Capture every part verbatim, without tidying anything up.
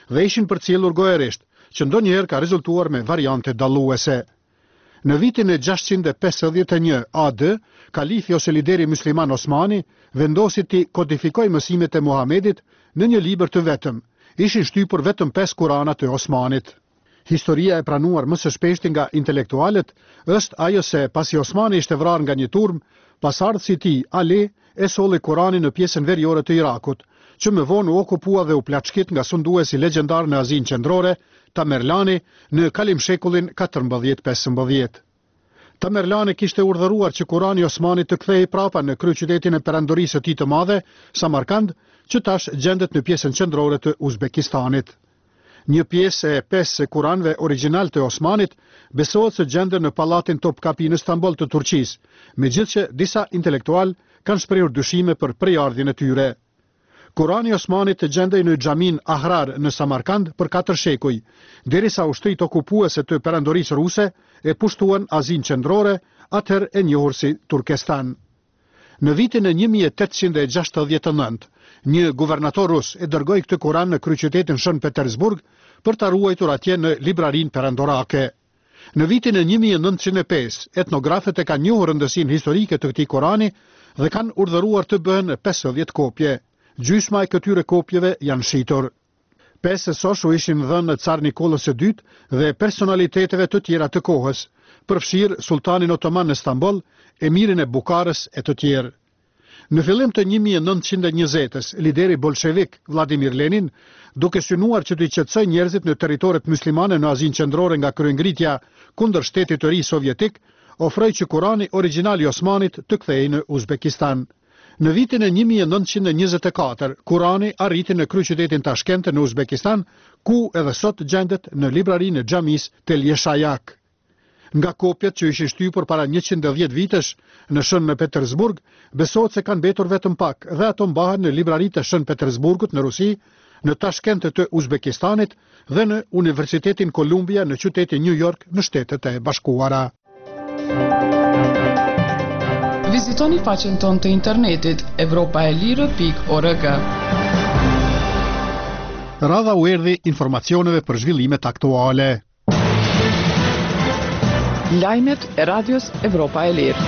dhe ishin përcjellur gojerisht, që ndonjëherë ka rezultuar me variante dalluese. Në vitin e gjashtëqind e pesëdhjetë e një A D, kalifi ose lideri musliman Osmani vendosi të kodifikoj mësimet e Muhamedit në një libër të vetëm. Ishin shtypur vetëm pesë Kurana të Osmanit. Historia e pranuar më së shpeshti nga intelektualët është ajo se pasi Osmani ishte vrarë nga një turm, pasardhësi i tij Ali e solli Kuranin në pjesën veriore të Irakut, që më vonë u okupua dhe u plaçkit nga sunduesi legjendar në Azinë Qendrore, Tamerlani, në kalimshekullin katërmbëdhjetë pesëmbëdhjetë. Tamerlani kishte urdhëruar që Kurani i Osmanit të kthehej prapa në kryeqytetin e perandorisë së tij të madhe, Samarkand, që tash gjendet në pjesën qendrore të Uzbekistanit. Një pjesë e pesë Kuranëve origjinal të Osmanit besohet se gjenden në pallatin Topkapi në Stamboll të Turqisë, megjithëse disa intelektual kanë shprehur dyshime për prejardhjen e tyre. Kurani i Osmanit të gjendej në xhamin Ahrar në Samarkand për katër shekuj, derisa ushtrit okupuese të perandorisë ruse e pushtuan Azinë Qendrore, atëherë e njohur si Turkestan. Në vitin e një mijë e tetëqind e gjashtëdhjetë e nëntë, një guvernator rus e dërgoi këtë Kuran në kryeqytetin Shën Petersburg për ta ruajtur atje në librarinë perandorake. Në vitin e një mijë e nëntëqind e pesë, etnografët e kanë njohur rëndësinë historike të këtij Kurani dhe kanë urdhëruar të bëhen pesëdhjetë kopje. Gjysma e këtyre kopjeve janë shitur. Pesë soshu ishin dhënë Car Nikollës së dytë dhe personaliteteve të tjera të kohës, përfshirë Sultanin Otoman në Stamboll, emirin e Bukarës e të tjerë. Në fillim të një mijë e nëntëqind e njëzetës, lideri bolshevik Vladimir Lenin, duke synuar që të i qetësoj njerëzit në territoret muslimane në Azinë Qendrore nga kryengritja kundër shtetit të ri sovjetik, ofroi që Kurani origjinal i Osmanit të kthehej në Uzbekistan. Në vitin e një mijë e nëntëqind e njëzet e katër, Kurani arriti në kryeqytetin Tashkent në Uzbekistan, ku edhe sot gjendet në librarinë e xhamisë Tel Yeshayak. Nga kopjet që ishin shtypur para njëqind e dhjetë vitesh në Shën në Petersburg, besohet se kanë mbetur vetëm pak dhe ato mbahen në libraritë e Shën Petersburgut në Rusi, në Tashkent të Uzbekistanit dhe në Universitetin Columbia në qytetin New York në Shtetet e Bashkuara. Vizitoni faqen tonë të internetit evropaelire pikë org. Radha u erdhi informacioneve për zhvillimet aktuale. Lajmet e Radios Evropa e Lirë.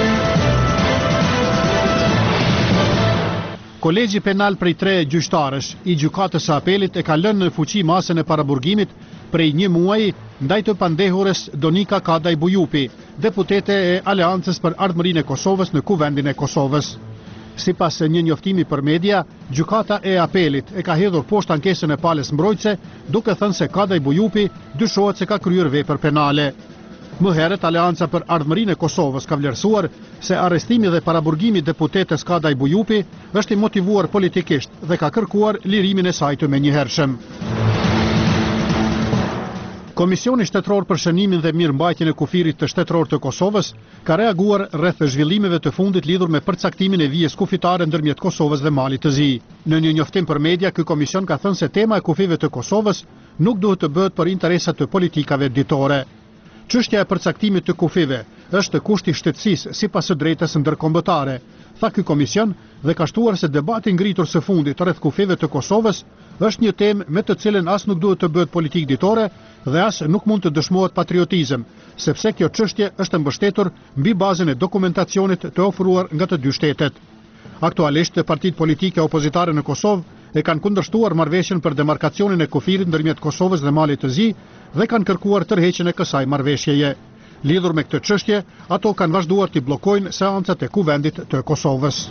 Kolegji penal prej tre gjyqtarësh i gjykatës së apelit e ka lënë në fuqi masën e paraburgimit prej një muaji ndaj të pandehures Donika Kadaj Bujupi, deputete e Aleancës për Ardhmërinë e Kosovës në Kuvendin e Kosovës. Sipas një njoftimi për media, gjykata e apelit e ka hedhur poshtë ankesën e palës mbrojtëse, duke thënë se Kadaj Bujupi dyshohet se ka kryer vepër penale. Më herët, Aleanca për Ardhmërinë e Kosovës ka vlerësuar se arrestimi dhe paraburgimi deputetes Kadaj Bujupi është i motivuar politikisht dhe ka kërkuar lirimin e saj të menjëhershëm. Komisioni Shtetëror për Shënimin dhe Mirëmbajtjen e Kufirit të Shtetëror të Kosovës ka reaguar rreth zhvillimeve të fundit lidhur me përcaktimin e vijës kufitare ndërmjet Kosovës dhe Malit të Zi. Në një njoftim për media, ky komision ka thënë se tema e kufive të Kosovës nuk duhet të bëhet për interesat të politikave ditore. Çështja e përcaktimit të kufive është kushti i shtetësisë sipas së drejtës ndërkombëtare, tha ky komision dhe ka shtuar se debati ngritur së fundit rreth kufive të Kosovës është një temë me të cilën as nuk duhet të bëhet politikë ditore dhe as nuk mund të dëshmohet patriotizëm, sepse kjo çështje është mbështetur mbi bazën e dokumentacionit të ofruar nga të dy shtetet. Aktualisht, partitë politike opozitare në Kosovë e kanë kundërshtuar marrëveshjen për demarkacionin e kufirit ndërmjet Kosovës dhe Malit të Zi dhe kanë kërkuar tërheqjen e kësaj marrëveshjeje. Lidhur me këtë çështje, ato kanë vazhduar të bllokojnë seancat e Kuvendit të Kosovës.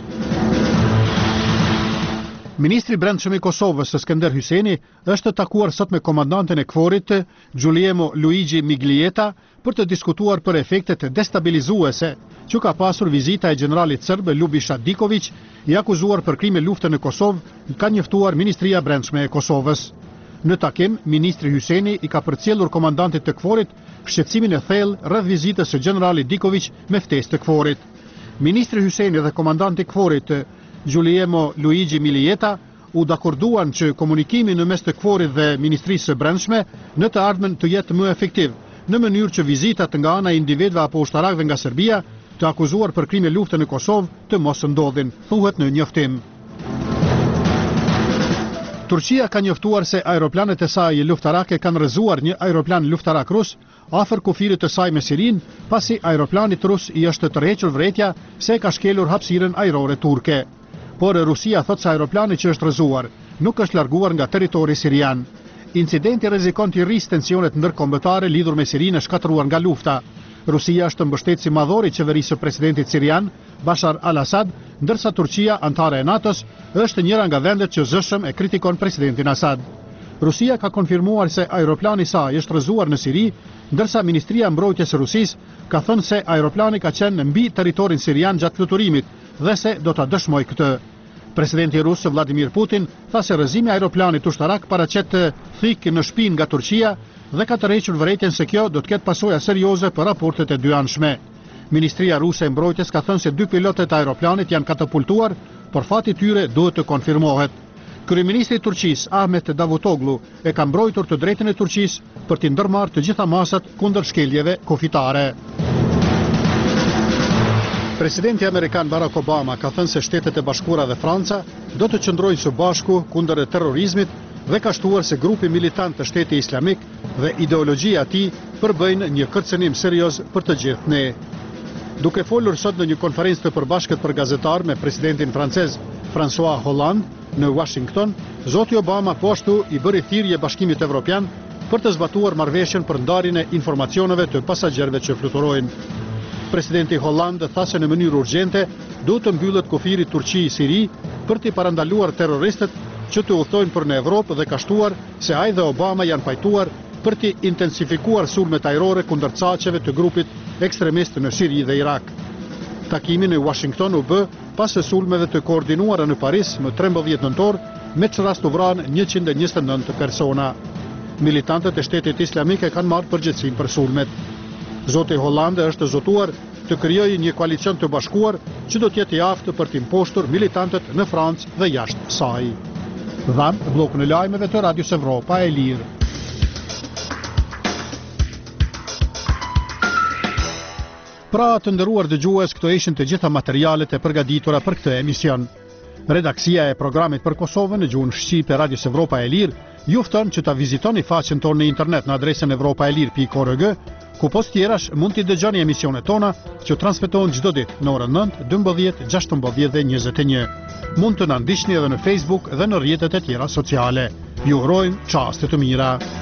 Ministri i Brendshëm i Kosovës, Skënder Hyjseni, është takuar sot me komandantin e Kforit, Giuliemo Luigi Miglieta, për të diskutuar për efektet destabilizuese që ka pasur vizita e generalit serb Ljubiša Diković, i akuzuar për krime lufte në Kosovë, ka njoftuar Ministria e Brendshme e Kosovës. Në takim, ministri Hyjseni i ka përcjellur komandantit të Kforit shqetësimin e thellë rreth vizitës së generalit Diković me ftesë të Kforit. Ministri Hyjseni dhe komandanti i Kforit, Giuliemo Luigi Miglieta, u dakorduan që komunikimi në mes të Kforit dhe Ministrisë së Brendshme në të ardhmen të jetë më efektiv, në mënyrë që vizitat nga ana e individëve apo ushtarakëve nga Serbia të akuzuar për krime lufte në Kosovë të mos ndodhin, thuhet në njoftim. Turqia ka njoftuar se aeroplanet e saj luftarake kanë rrëzuar një aeroplan luftarak rus afër kufirit të saj me Sirin, pasi aeroplanit rus i është tërhequr vretja se ka shkelur hapësirën ajrore turke. Por Rusia thot se aeroplani që është rrëzuar nuk është larguar nga territori sirian. Incidenti rrezikon të rrisë tensionet ndërkombëtare lidhur me Sirinë e shkatëruar nga lufta. Rusia është mbështetësi madhor i qeverisë së presidentit sirian Bashar al-Assad, ndërsa Turqia, antare e NATO-s, është njëra nga vendet që zëshëm e kritikon presidentin Assad. Rusia ka konfirmuar se aeroplani i saj është rrëzuar në Siri, ndërsa Ministria e Mbrojtjes së Rusisë ka thënë se aeroplani ka qenë mbi territorin sirian gjatë fluturimit dhe se do ta dëshmojë këtë. Presidenti rus Vladimir Putin tha se rrëzimi i aeroplanit ushtarak paraqet thikë në shpinë nga Turqia dhe ka tërhequr vërejtjen se kjo do të ketë pasoja serioze për raportet e dyanshme. Ministria ruse e mbrojtjes ka thënë se dy pilotët e aeroplanit janë katapultuar, por fati i tyre duhet të konfirmohet. Kryeministri i Turqisë Ahmet Davutoglu e ka mbrojtur të drejtën e Turqisë për të ndërmarrë të gjitha masat kundër shkeljeve kufitare. Presidenti amerikan Barack Obama ka thënë se Shtetet e Bashkuara dhe Franca do të qëndrojnë së bashku kundër terrorizmit dhe ka shtuar se grupi militant të Shtetit Islamik dhe ideologjia e tij përbëjnë një kërcënim serioz për të gjithë ne. Duke folur sot në një konferencë të përbashkët për gazetar me presidentin francez François Hollande në Washington, zoti Obama po ashtu i bëri thirrje Bashkimit Evropian për të zbatuar marrëveshjen për ndarjen e informacioneve të pasagjerëve që fluturojnë. Presidenti Hollande tha se në mënyrë urgjente duhet të mbyllet kufiri Turqi-Siri për të parandaluar terroristët që të udhtojnë për në Evropë dhe ka shtuar se ai dhe Obama janë pajtuar për të intensifikuar sulmet ajrore kundër caqeve të grupit ekstremist në Siri dhe Irak. Takimi në Washington u bë pas së sulmeve të koordinuara në Paris më trembëdhjetë nëntor, me që rast u vranë njëqind e njëzet e nëntë persona. Militantët e Shtetit Islamik e kanë marrë përgjegjësinë për sulmet. Zoti Hollande është zotuar të krijojë një koalicion të bashkuar që do të jetë i aftë për të imposhtur militantët në Francë dhe jashtë saj. Dham bllokun e lajmeve të Radios Evropa e Lirë. Pra të nderuar dëgjues, këto ishin të gjitha materialet e përgatitura për këtë emision. Redaksia e programit për Kosovën në gjuhën shqipe Radios Evropa e Lirë ju fton që ta vizitoni faqen tonë në internet në adresën evropaelir pikë org, ku post tjerash mund t'i dëgjoni emisionet tona që transmetohen çdo ditë në orën nëntë, dymbëdhjetë, gjashtëmbëdhjetë dhe njëzet e një. Mund të na ndiqni edhe në Facebook dhe në rrjetet e tjera sociale. Ju urojmë çaste të mira.